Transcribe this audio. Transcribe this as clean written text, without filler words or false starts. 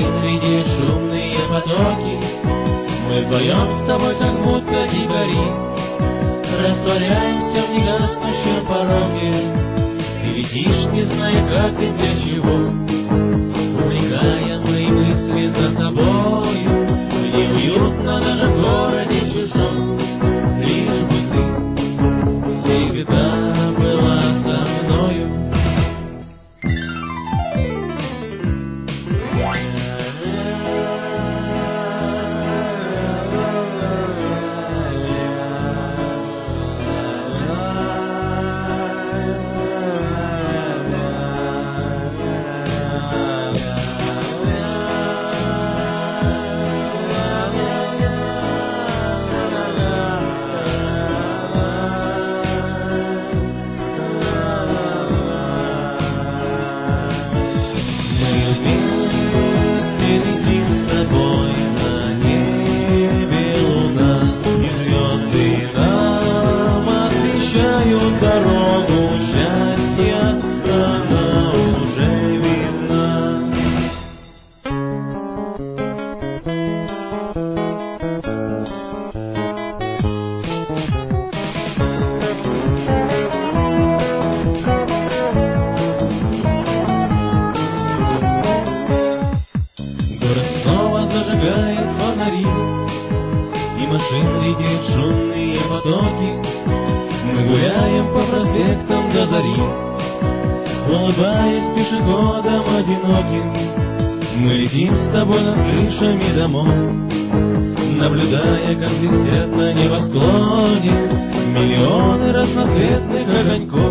машин видит шумные потоки. Мы вдвоем с тобой, как будто дикари, растворяемся в негаснущем пороге. Ты летишь, не зная как и для чего, увлекая мои мысли за собою. Мне уютно даже в городе чужом, лишь бы ты всегда была со мною. Дорогу счастья, она уже видна. Город снова зажигает фонари, и машин летит шумные потоки. Мы гуляем по проспектам до зари, улыбаясь пешеходам одиноким. Мы летим с тобой над крышами домов, наблюдая, как блестят на небосклоне миллионы разноцветных огоньков.